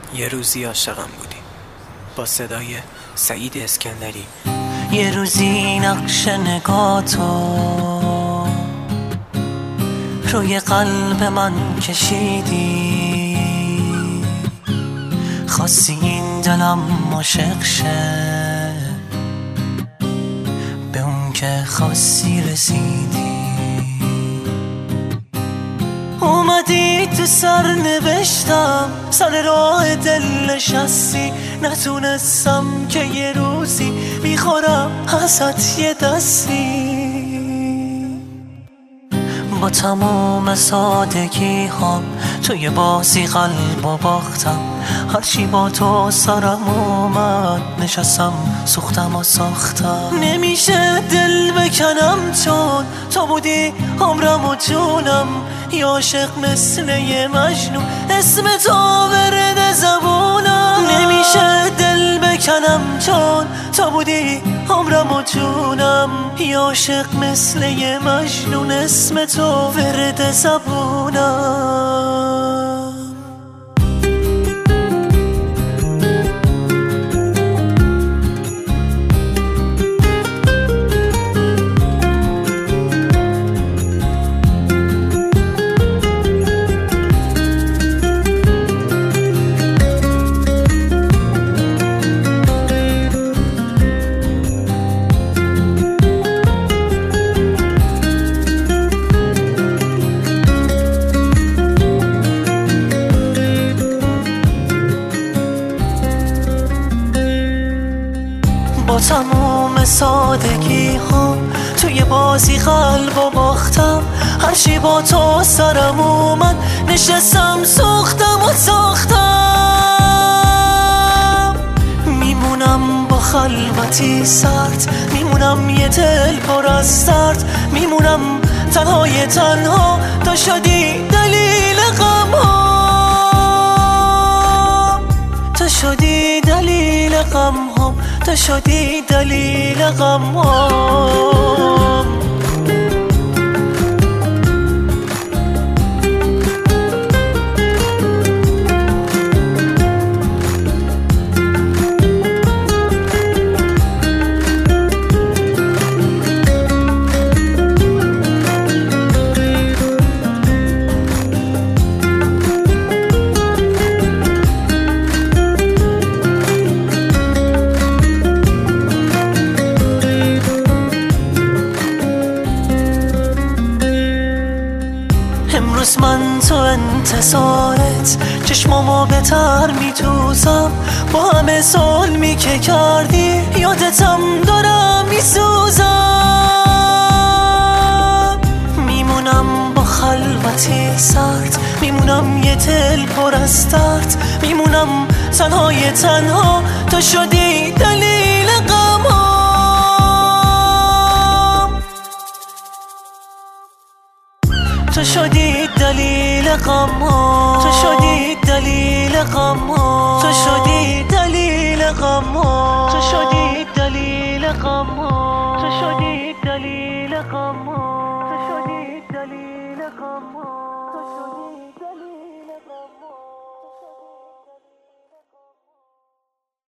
یه روزی عاشقم بودی با صدای سعید اسکندری. یه روزی نقش نگاتو روی قلب من کشیدی، خواستی این دلم عاشق شه، به اون که خواستی رسیدی. اومدی تو سر نوشتم، سر راه دل نشستی، نتونستم که یه روزی میخورم ازت یه دستی. با تمام سادگی هم توی بازی قلبو باختم، هرچی با تو سرم اومد نشستم سوختم و ساختم. نمیشه دل بکنم چون تو بودی عمرم و جونم، یه عاشق مثل یه مجنون اسم تو ورد زبونم. نمیشه دل بکنم چون تو بودی عمرم و جونم، یه عاشق مثل یه مجنون اسم تو ورد زبونم. با تموم سادگی ها توی بازی قلبو باختم، هرچی با تو سرم اومد نشستم سوختم و ساختم. میمونم با خلوتی سرد، میمونم یه دل پر از درد، میمونم تنهای تنها، تو شدی دلیل غم ها، تو شدی دلیل غم ها، تو شدی دلیل غم ها. امروز من تو انتظارت چشمامو بهتر میتوزم، با همه ظلمی که کردی یادتم دارم میسوزم. میمونم با خلوتی سرد، میمونم یه دل پر از درد، میمونم تنهای تنها، تو شدی دلیل غم ها، تو شدی دلیل غم ها، تو شدی دلیل غم ها، تو شدی